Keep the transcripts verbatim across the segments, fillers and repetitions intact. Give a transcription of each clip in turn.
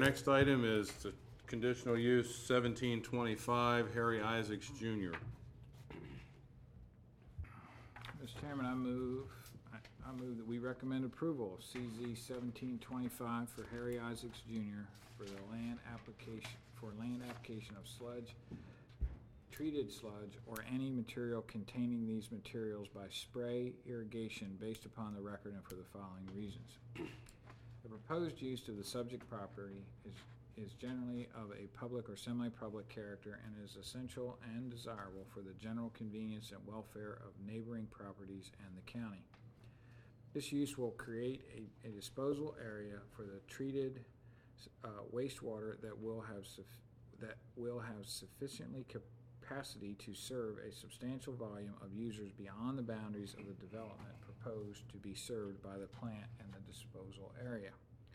next item is the conditional use seventeen twenty-five, Harry Isaacs Junior Mister Chairman, I move, I I move that we recommend approval of C Z seventeen twenty-five for Harry Isaacs Junior for the land application, for land application of sludge, treated sludge, or any material containing these materials by spray irrigation based upon the record and for the following reasons. The proposed use of the subject property is is generally of a public or semi-public character and is essential and desirable for the general convenience and welfare of neighboring properties and the county. This use will create a, a disposal area for the treated uh, wastewater that will have suf- that will have sufficiently capacity to serve a substantial volume of users beyond the boundaries of the development proposed to be served by the plant and the disposal area.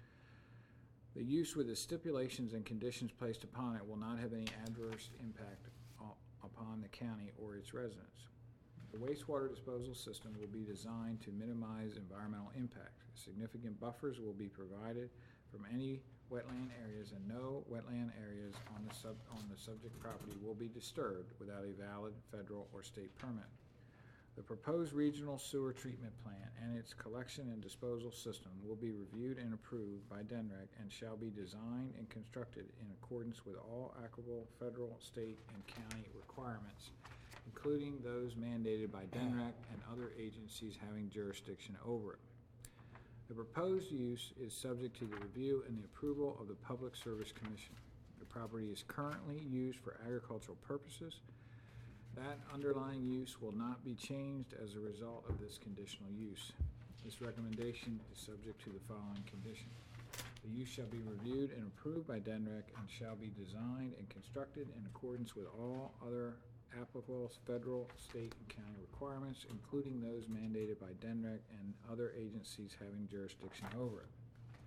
The use with the stipulations and conditions placed upon it will not have any adverse impact upon the county or its residents. The wastewater disposal system will be designed to minimize environmental impact. Significant buffers will be provided from any wetland areas, and no wetland areas on the sub on the subject property will be disturbed without a valid federal or state permit. The proposed regional sewer treatment plant and its collection and disposal system will be reviewed and approved by D E N R E C and shall be designed and constructed in accordance with all applicable federal, state, and county requirements, including those mandated by D E N R E C and other agencies having jurisdiction over it. The proposed use is subject to the review and the approval of the Public Service Commission. The property is currently used for agricultural purposes. That underlying use will not be changed as a result of this conditional use. This recommendation is subject to the following condition. The use shall be reviewed and approved by D E N R E C and shall be designed and constructed in accordance with all other applicable federal, state, and county requirements, including those mandated by D E N R E C and other agencies having jurisdiction over it.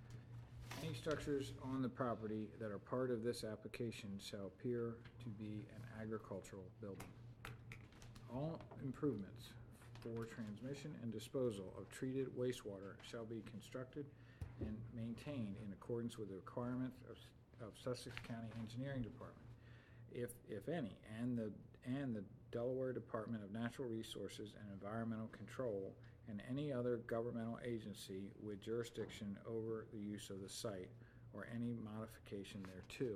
Any structures on the property that are part of this application shall appear to be an agricultural building. All improvements for transmission and disposal of treated wastewater shall be constructed and maintained in accordance with the requirements of, of Sussex County Engineering Department, if if any, and the and the Delaware Department of Natural Resources and Environmental Control and any other governmental agency with jurisdiction over the use of the site or any modification thereto.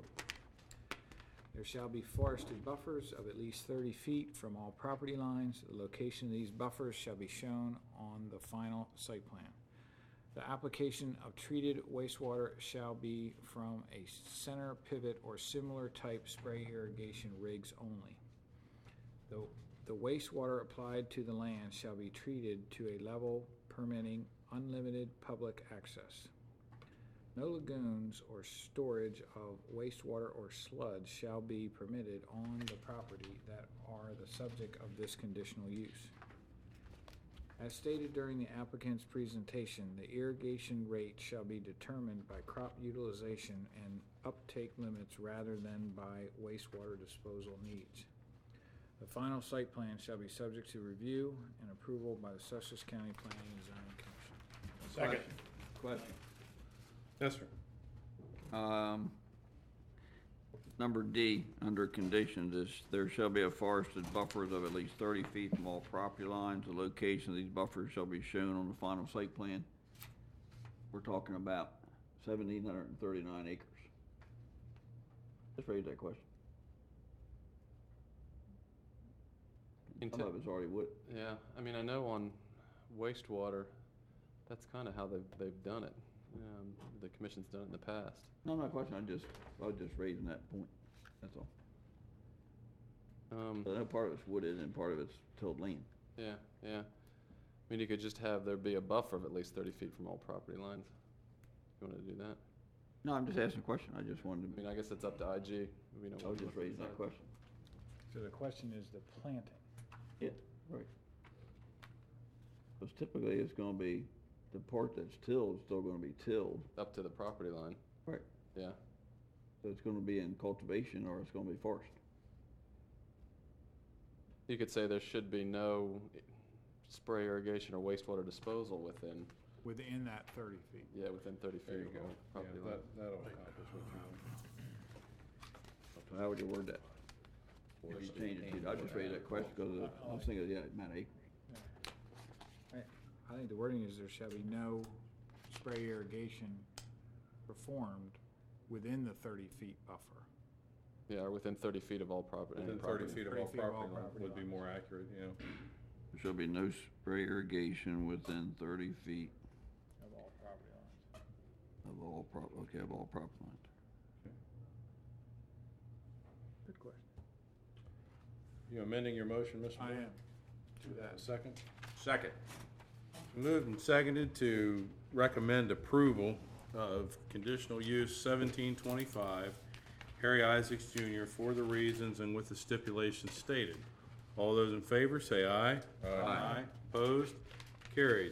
There shall be forested buffers of at least thirty feet from all property lines. The location of these buffers shall be shown on the final site plan. The application of treated wastewater shall be from a center pivot or similar type spray irrigation rigs only. The, the wastewater applied to the land shall be treated to a level permitting unlimited public access. No lagoons or storage of wastewater or sludge shall be permitted on the property that are the subject of this conditional use. As stated during the applicant's presentation, the irrigation rate shall be determined by crop utilization and uptake limits rather than by wastewater disposal needs. The final site plan shall be subject to review and approval by the Sussex County Planning and Zoning Commission. Second. Question. Yes, sir. Um, number D, under conditions, is there shall be a forested buffers of at least thirty feet from all property lines. The location of these buffers shall be shown on the final site plan. We're talking about one thousand seven hundred thirty-nine acres. Just raise that question. Some of it's already wood. Yeah, I mean, I know on wastewater, that's kind of how they've, they've done it. Um, the commission's done it in the past. No, not a question. I just, I was just raising that point. That's all. Um, So that part of it's wooded and part of it's tilled land. yeah, yeah. I mean, you could just have there be a buffer of at least thirty feet from all property lines. You want to do that? No, I'm just asking a question. I just wanted I to, mean, I guess it's up to I G. We know I was just raising that question. So the question is the planting. Yeah, right. Because typically it's gonna be, the part that's tilled is still gonna be tilled. Up to the property line. Right. Yeah. So it's gonna be in cultivation or it's gonna be forest. You could say there should be no spray irrigation or wastewater disposal within, Within that thirty feet. yeah, within thirty feet There you of go. all property Yeah, line. that, that'll accomplish what you How would you word that? If you change it to, I just raised that question because I was thinking, yeah, it meant acre. I, I think the wording is there shall be no spray irrigation performed within the thirty feet buffer. Yeah, or within thirty feet of all property. Within any thirty property. feet of thirty all feet of all property line property would be lines. more accurate, yeah. There shall be no spray irrigation within thirty feet Of all property lines. of all prop, okay, of all property lines. Good question. You amending your motion, Mister I Moore? am. Do that a second? Second. Moved and seconded to recommend approval of conditional use seventeen twenty-five, Harry Isaacs Junior for the reasons and with the stipulations stated. All those in favor, say aye. Aye. Opposed? Carried.